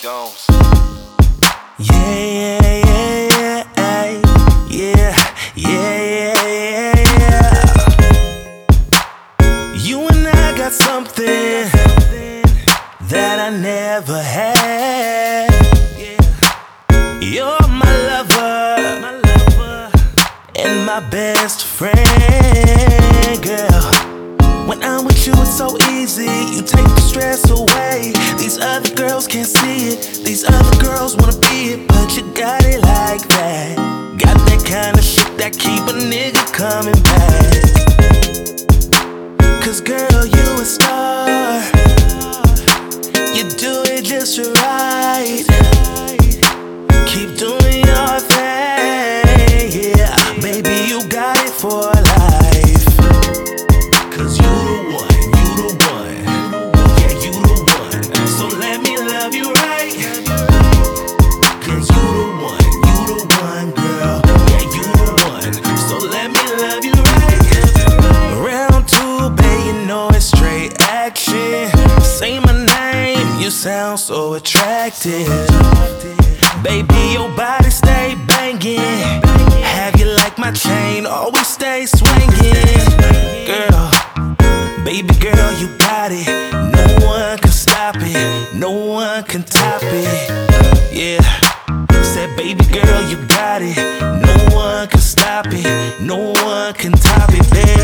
Jones. Yeah, yeah, yeah, yeah, yeah, yeah, yeah. You and I got something that I never had. You're my lover and my best friend, girl. When I'm with you, it's so easy. You take the stress away. These other girls can't see it. These other girls wanna be it, but you got it like that. Got that kind of shit that keep a nigga coming back. Cause girl, you a star. You do it just right. Keep doing your thing, yeah. Baby, you got it for life. Cause you the one. Yeah, you the one. So let me love you right. Cause you the one, girl. Yeah, you the one. So let me love you right. Round two, babe, you know it's straight action. Say my name, you sound so attractive. Baby, your body stay banging. Have you like my chain, always stay swinging. Girl, baby girl, you got it. No one can stop it. No one can top it. Yeah. Said, baby girl, you got it. No one can stop it. No one can top it, baby.